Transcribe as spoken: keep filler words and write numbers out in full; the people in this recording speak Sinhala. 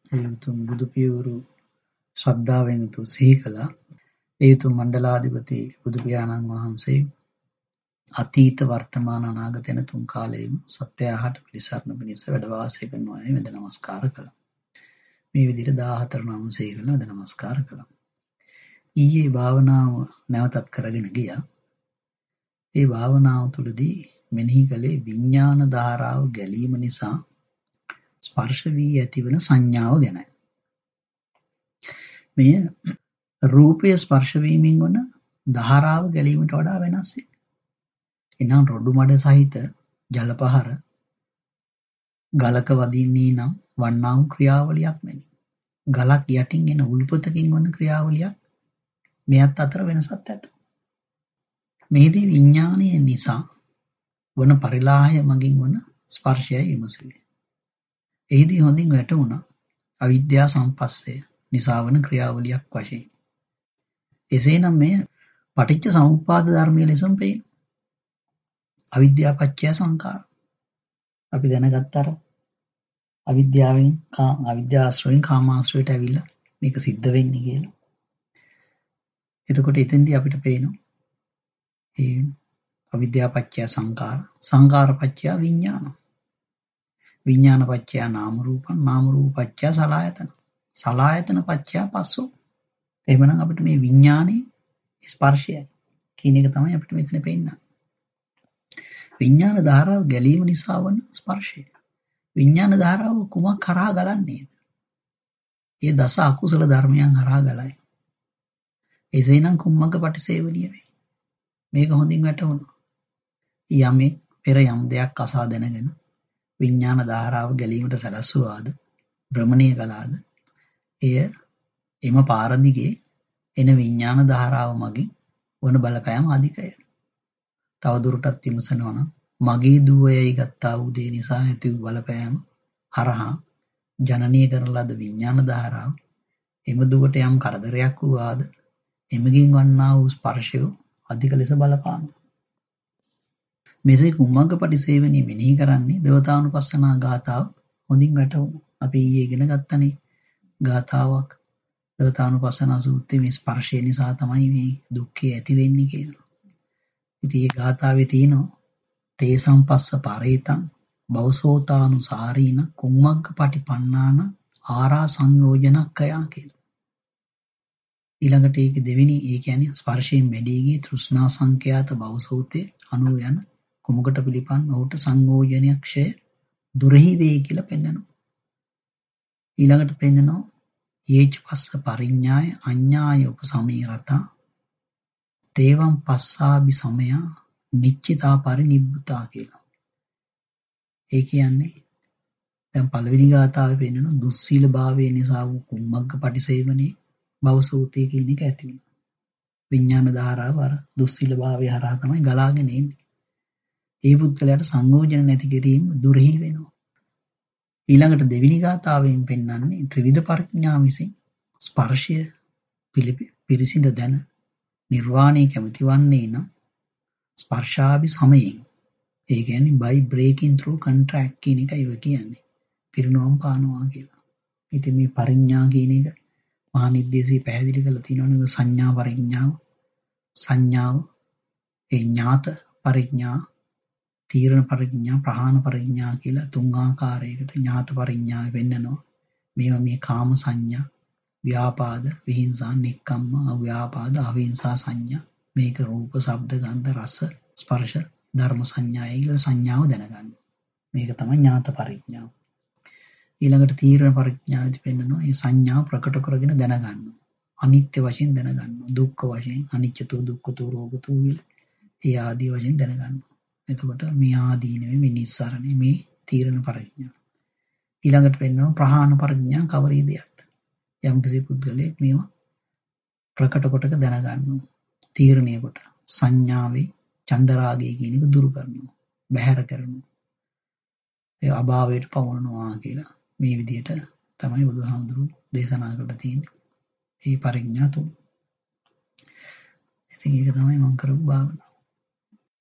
ඒ උතුම් බුදු පියවරු ශ්‍රද්ධාවෙන් යුතුව සිහි කළා. ඒ උතුම් මණ්ඩලාධිපති බුදු පියාණන් වහන්සේ අතීත වර්තමාන අනාගත යන තුන් කාලයේම සත්‍ය අහට පිළිසරණ පිණිස වැඩ වාසය කරනවා වෙද නමස්කාර කළා. මේ විදිහට දාහතර නම් සිහි කළා වෙද නමස්කාර කළා. ඊයේ භාවනාව නැවතත් කරගෙන ගියා. ඒ භාවනාව තුළදී මෙනෙහි කළේ විඥාන ධාරාව ගැලීම නිසා ස්පර්ශ වී ඇතිවන සංඥාව ගැනයි. මෙය රූපය ස්පර්ශ වීමෙන් වන ධාරාව ගැලීමට වඩා වෙනස්. එනම් රොඩු මඩ සහිත ජල පහර ගලක වදින්නේ නම් වන්නා වූ ක්‍රියාවලියක් මෙනි. ගලක් යටින් එන උල්පතකින් වන ක්‍රියාවලියක් මෙයත් අතර වෙනසක් ඇත. මෙහිදී විඥානය නිසා වන පරිලාහය මගින් වන ස්පර්ශයයි විමසුවේ. එහිදී හොඳින් වැටහුණා අවිද්‍යා සම්පස්සය නිසා වන ක්‍රියාවලියක් වශයෙන්. එසේනම් මෙය පටිච්ච සමුප්පාද ධර්මයේ ලෙසම පෙනේ. අවිද්‍යා පත්‍ය සංඛාර. අපි දැනගත්ත අර අවිද්‍යාවෙන් කා අවිද්‍යාශ්‍රයෙන් කාමාශ්‍රයට ඇවිල්ලා මේක සිද්ධ වෙන්නේ කියලා. එතකොට එතෙන්දී අපිට පේනවා ඒ අවිද්‍යා පත්‍ය සංඛාර, සංඛාර පත්‍ය විඥාන. විඥාන පත්‍ය නාම රූපං, නාම රූප පත්‍ය සලආයතන. සලආයතන පත්‍ය පස්සෝ. එහෙමනම් අපිට මේ විඥානේ ස්පර්ශයයි කියන එක තමයි අපිට මෙතන පේන්නේ. විඥාන ධාරාව ගැලීම නිසා වන ස්පර්ශය. විඥාන ධාරාව කුමක් කරා ගලන්නේද? ඒ දස අකුසල ධර්මයන් හරහා ගලයි. එසේනම් කුම්මග්ග පටිසේවණිය වේ. මේක හොඳින් වැටහුණා. යමෙක් පෙර යම් දෙයක් අසා දැනගෙන විඥාන ධාරාව ගැලීමට සැලැස්සුවාද, භ්‍රමණය කළාද, එය එම පාරදිගේ එන විඥාන ධාරාව මගින් වන බලපෑම අධිකය. තව දුරටත් විමසනවා නම් මගේ දුවයයි ගත්තා වූ දේ නිසා ඇති වූ බලපෑම හරහා ජනනීය කරන ලද විඥාන ධාරාව එම දුවට යම් කරදරයක් වූවාද එමගින් වන්නා වූ ස්පර්ශය අධික ලෙස බලපානවා. මෙසේ කුම්මග්ග පටිසේවණිය මෙනෙහි කරන්නේ දේවතානුපස්සනා ගාථාව හොඳින් වැටහුණා. අපි ඊයේ ඉගෙන ගත්තනේ ගාථාවක් දේවතානුපස්සනා සූත්‍රයේ මේ ස්පර්ශය නිසා තමයි මේ දුක්ඛය ඇති වෙන්නේ කියලා. ඉතින් මේ ගාථාවේ තියෙනවා තේ සම්පස්ස පරේතං බවසෝතානුසාරීන කුම්මග්ග පටිපන්නාන ආරා සංයෝජනක්කයා කියලා. ඊළඟට ඒක දෙවෙනි ඒ කියන්නේ ස්පර්ශයෙන් මැඩී ගිය තෘෂ්ණා සංඛ්‍යාත භවසෝතේ අනුව යන කුමකට පිළිපන් ඔහුට සංයෝජනයක් ක්ෂය දුරහි වේ කියලා පෙන්නනවා. ඊළඟට පෙන්නනවා යේච පස්ස පරිඥාය අඤ්ඤාය උපසමීරතා තේවං පස්සාබි සමයා නිච්චිතා පරිනිබ්බුතා කියලා. ඒ කියන්නේ දැන් පළවෙනි ගාථාවේ පෙන්නන දුස්සීල භාවය නිසා වූ කුම්මග්ග පටිසේවණේ භවසූතේ කියන එක ඇති වෙනවා. විඥාන ධාරාව අර දුස්සීල භාවය හරහා තමයි ගලාගෙන එන්නේ. ඒ පුද්ගලයාට සංයෝජන නැති කිරීම දුරහි වෙනවා. ඊළඟට දෙවෙනි ගාථාවෙන් පෙන්වන්නේ ත්‍රිවිධ පරිඥා විසින් ස්පර්ශය පිරිසිඳ දැන නිර්වාණය කැමති වන්නේ නම් ස්පර්ශාභි සමයෙන්. ඒ කියන්නේ by breaking through contract කියන එකයි ඔය කියන්නේ. පිරිනොම් පානවා කියලා. ඉතින් මේ පරිඥා කියන එක මහා නිද්දේශී පැහැදිලි කරලා තියෙනවනේ සංඥා පරිඥාව, සංඥාව, ඒ ඥාත පරිඥා, තීරණ පරිඥා, ප්‍රහාණ පරිඥා කියලා තුන් ආකාරයකට ඥාත පරිඥාව වෙන්නනවා. මේවා මේ කාම සංඥා, ව්‍යාපාද, විහිංසා, නික්කම්ම, අව්‍යාපාද, අවිහිංසා සංඥා. මේක රූප, ශබ්ද, ගන්ධ, රස, ස්පර්ශ, ධර්ම සංඥායි කියලා සංඥාව දැනගන්න. මේක තමයි ඥාත පරිඥාව. ඊළඟට තීරණ පරිඥාවදී පෙන්නනවා මේ සංඥාව ප්‍රකට කරගෙන දැනගන්න. අනිත්‍ය වශයෙන් දැනගන්න. දුක්ඛ වශයෙන් අනිච්චතෝ දුක්ඛතෝ රෝගතෝ කියලා ඒ ආදී වශයෙන් දැනගන්න. එතකොට මේ ආදී නෙවෙයි මේ නිස්සරණේ මේ තීරණ පරිඥාව. ඊළඟට පෙන්නනවා ප්‍රහාණ පරිඥා කවරීදියත්. යම් කිසි පුද්ගලයෙක් මේවා ප්‍රකට කොටක දැනගන්නවා. තීරණය කොට සංඥාවේ චන්දරාගය කියන එක දුරු කරනවා. බැහැර කරනවා. ඒ අභාවයට පවරනවා කියලා මේ විදිහට තමයි බුදුහාමුදුරුවෝ දේශනා කරලා තියෙන්නේ. මේ පරිඥා තුන. ඉතින් ඒක තමයි මම කරපු භාවනාව.